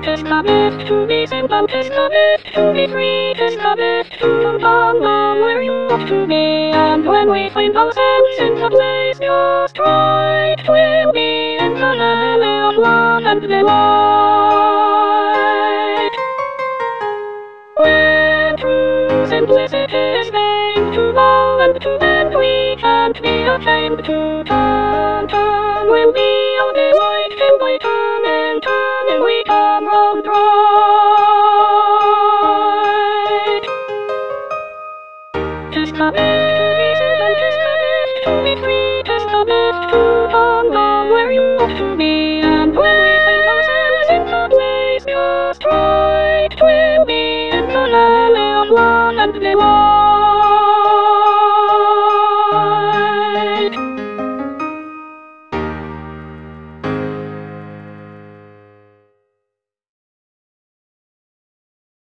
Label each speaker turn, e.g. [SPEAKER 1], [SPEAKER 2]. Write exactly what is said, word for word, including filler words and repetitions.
[SPEAKER 1] 'tis the best to be simple, 'tis the best to be free, 'tis the best to come down on where you ought to be. And when we find ourselves in the place just right, 'twill be in the valley of love and delight. When true simplicity is vain, to love and to bend we can't be ashamed to turn, turn will be our delight, till by turning, turning we come round right. 'Tis the best to be simple, 'tis the best to be free, 'tis the best to come down where you ought to be. And when we find ourselves in the place just right, 'twill be in the valley of love and delight.